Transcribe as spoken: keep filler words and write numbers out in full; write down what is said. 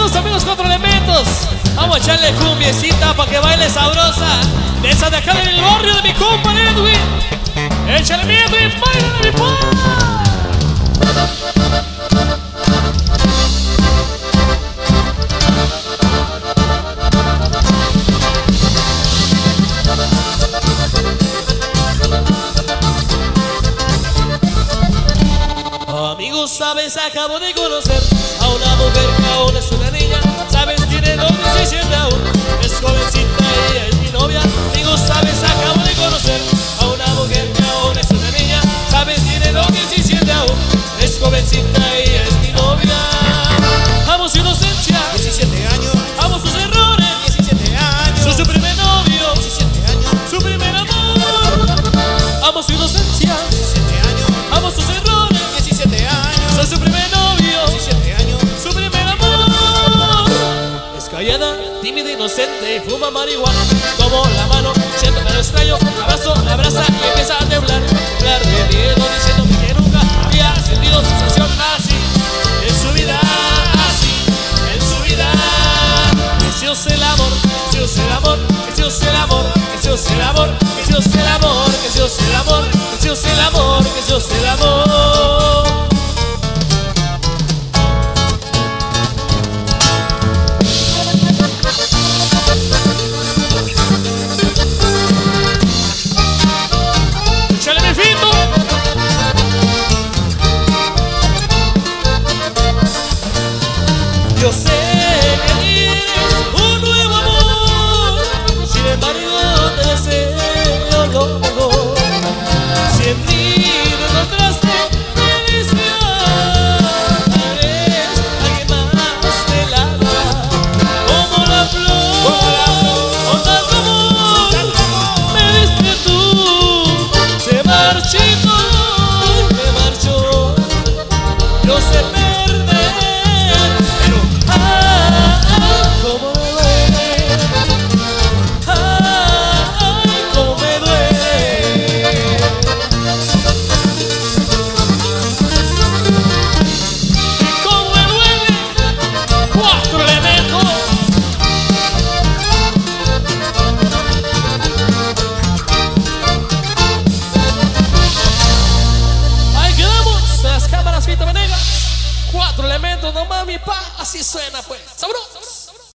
elementos, amigos, cuatro elementos. Vamos a echarle cumbiecita para que baile sabrosa. De esa de acá en el barrio de mi compa Edwin. Échale mi Edwin, baila de mi pa. Amigos, sabes, acabo de conocer a una mujer que aún es una niña. Sabes, tiene los diecisiete aún, es jovencita y ella es mi novia. Amigos, sabes, acabo de conocer a una mujer que aún es una niña. Sabes, tiene los diecisiete aún, es jovencita y ella es mi novia. Amo su inocencia, diecisiete años. amo sus errores, diecisiete años. soy su primer novio, diecisiete años. su primer amor. Amo su inocencia, diecisiete años. amo sus errores, diecisiete años. soy su primer novio, diecisiete años. su primer amor. Es callada, tímida, inocente y fuma marihuana. Tomo la mano, siento que lo extraño, abrazo, la abraza y empieza a temblar. Temblar de miedo diciendo